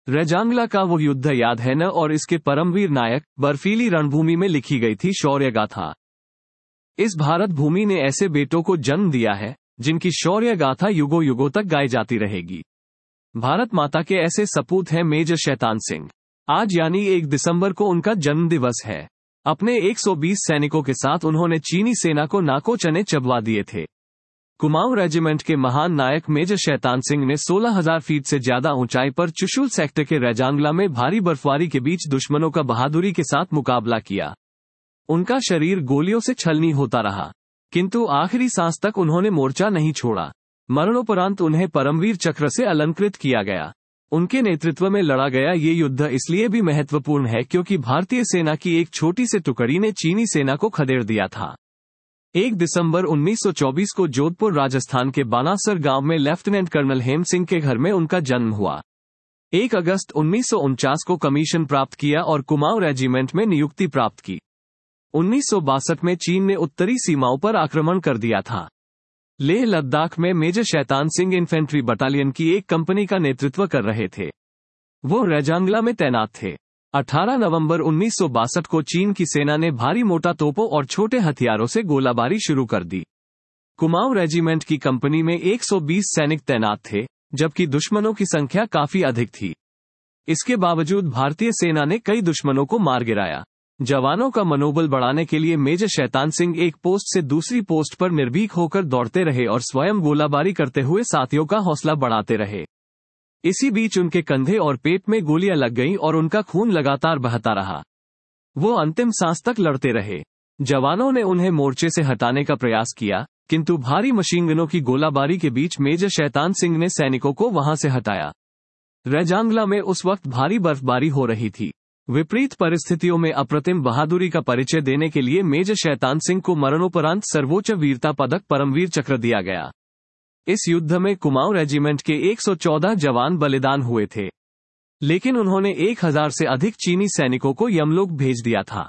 रैजांगला का वो युद्ध याद है न, और इसके परमवीर नायक बर्फीली रणभूमि में लिखी गई थी शौर्य गाथा। इस भारत भूमि ने ऐसे बेटों को जन्म दिया है जिनकी शौर्य गाथा युगों युगों तक गाई जाती रहेगी। भारत माता के ऐसे सपूत हैं मेजर शैतान सिंह। आज यानी 1 दिसंबर को उनका जन्म दिवस है। अपने 120 सैनिकों के साथ उन्होंने चीनी सेना को नाको चने चबवा दिए थे। कुमाऊं रेजिमेंट के महान नायक मेजर शैतान सिंह ने 16,000 फीट से ज्यादा ऊंचाई पर चुशुल सेक्टर के रैजांगला में भारी बर्फबारी के बीच दुश्मनों का बहादुरी के साथ मुकाबला किया। उनका शरीर गोलियों से छलनी होता रहा, किंतु आखिरी सांस तक उन्होंने मोर्चा नहीं छोड़ा। मरणोपरांत उन्हें परमवीर चक्र से अलंकृत किया गया। उनके नेतृत्व में लड़ा गया ये युद्ध इसलिए भी महत्वपूर्ण है क्योंकि भारतीय सेना की एक छोटी सी टुकड़ी ने चीनी सेना को खदेड़ दिया था। 1 दिसंबर 1924 को जोधपुर राजस्थान के बानासर गांव में लेफ्टिनेंट कर्नल हेम सिंह के घर में उनका जन्म हुआ। 1 अगस्त 1949 को कमीशन प्राप्त किया और कुमाऊं रेजिमेंट में नियुक्ति प्राप्त की। 1962 में चीन ने उत्तरी सीमाओं पर आक्रमण कर दिया था। लेह लद्दाख में major Shaitan Singh infantry battalion की एक कंपनी का नेतृत्व कर रहे थे। वो रैजांगला में तैनात थे। 18 नवंबर 1962 को चीन की सेना ने भारी मोटा तोपों और छोटे हथियारों से गोलाबारी शुरू कर दी। कुमाऊं रेजिमेंट की कंपनी में 120 सैनिक तैनात थे, जबकि दुश्मनों की संख्या काफी अधिक थी। इसके बावजूद भारतीय सेना ने कई दुश्मनों को मार गिराया। जवानों का मनोबल बढ़ाने के लिए मेजर शैतान सिंह एक पोस्ट से दूसरी पोस्ट पर निर्भीक होकर दौड़ते रहे और स्वयं गोलाबारी करते हुए साथियों का हौसला बढ़ाते रहे। इसी बीच उनके कंधे और पेट में गोलियां लग गईं और उनका खून लगातार बहता रहा। वो अंतिम सांस तक लड़ते रहे। जवानों ने उन्हें मोर्चे से हटाने का प्रयास किया, किंतु भारी मशीनगनों की गोलाबारी के बीच मेजर शैतान सिंह ने सैनिकों को वहां से हटाया। रैजांगला में उस वक्त भारी बर्फबारी हो रही थी। विपरीत परिस्थितियों में अप्रतिम बहादुरी का परिचय देने के लिए मेजर शैतान सिंह को मरणोपरांत सर्वोच्च वीरता पदक परमवीर चक्र दिया गया। इस युद्ध में कुमाऊं रेजिमेंट के 114 जवान बलिदान हुए थे, लेकिन उन्होंने 1000 से अधिक चीनी सैनिकों को यमलोक भेज दिया था।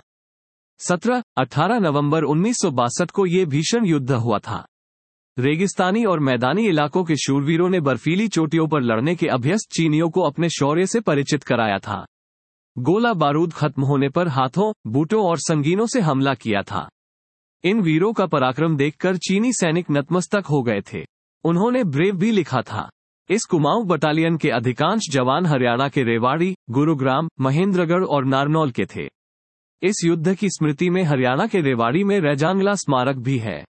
17-18 नवंबर 1962 को ये भीषण युद्ध हुआ था। रेगिस्तानी और मैदानी इलाकों के शूरवीरों ने बर्फीली चोटियों पर लड़ने के अभ्यस्त चीनियों को अपने शौर्य से परिचित कराया था। गोला बारूद खत्म होने पर हाथों, बूटों और संगीनों से हमला किया था। इन वीरों का पराक्रम देखकर चीनी सैनिक नतमस्तक हो गए थे। उन्होंने ब्रेव भी लिखा था। इस कुमाऊं बटालियन के अधिकांश जवान हरियाणा के रेवाड़ी, गुरुग्राम, महेंद्रगढ़ और नारनौल के थे। इस युद्ध की स्मृति में हरियाणा के रेवाड़ी में रैजांगला स्मारक भी है।